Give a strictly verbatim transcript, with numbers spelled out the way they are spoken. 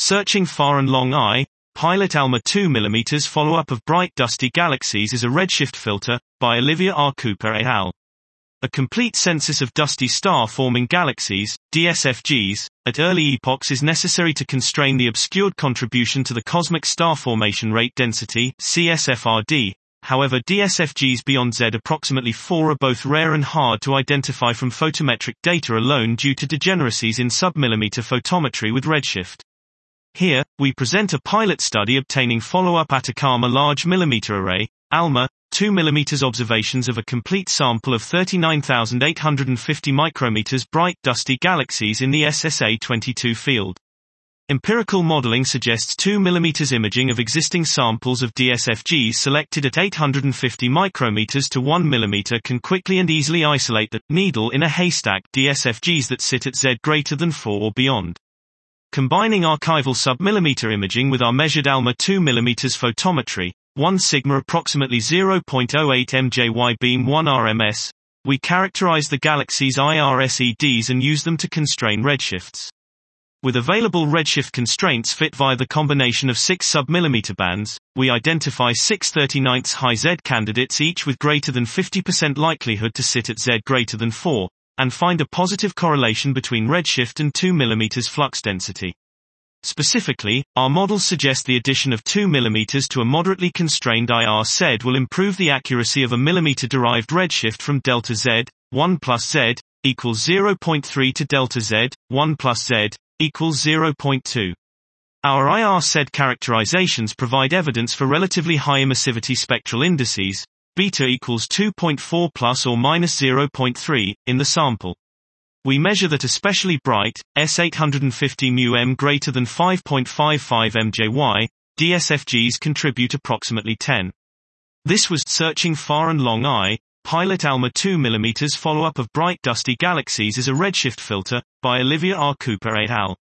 Searching Far and Long Eye, Pilot ALMA two millimeter follow-up of Bright Dusty Galaxies is a redshift filter, by Olivia R. Cooper et al. A complete census of dusty star-forming galaxies, D S F Gs, at early epochs is necessary to constrain the obscured contribution to the cosmic star formation rate density, C S F R D. However, D S F Gs beyond Z approximately four are both rare and hard to identify from photometric data alone due to degeneracies in submillimeter photometry with redshift. Here, we present a pilot study obtaining follow-up Atacama Large Millimeter Array, ALMA, two millimeter observations of a complete sample of thirty-nine thousand eight hundred fifty micrometers bright dusty galaxies in the S S A twenty-two field. Empirical modeling suggests two millimeter imaging of existing samples of D S F Gs selected at eight hundred fifty micrometers to one millimeter can quickly and easily isolate the needle in a haystack D S F Gs that sit at Z greater than four or beyond. Combining archival submillimeter imaging with our measured ALMA two millimeter photometry, one sigma approximately zero point zero eight M J Y beam one R M S, we characterize the galaxy's I R S E Ds and use them to constrain redshifts. With available redshift constraints fit via the combination of six submillimeter bands, we identify six thirty-ninths high Z candidates each with greater than fifty percent likelihood to sit at Z greater than four, and find a positive correlation between redshift and two millimeter flux density. Specifically, our models suggest the addition of two millimeter to a moderately constrained I R S E D will improve the accuracy of a millimeter-derived redshift from delta Z, one plus Z, equals zero point three to delta Z, one plus Z, equals zero point two. Our I R S E D characterizations provide evidence for relatively high emissivity spectral indices, beta equals two point four plus or minus zero point three, in the sample. We measure that especially bright, S eight hundred fifty μm greater than five point five five M J Y, D S F Gs contribute approximately ten. This was Searching Far and Long Eye, Pilot ALMA two millimeter follow-up of Bright Dusty Galaxies is a redshift filter, by Olivia R. Cooper et al.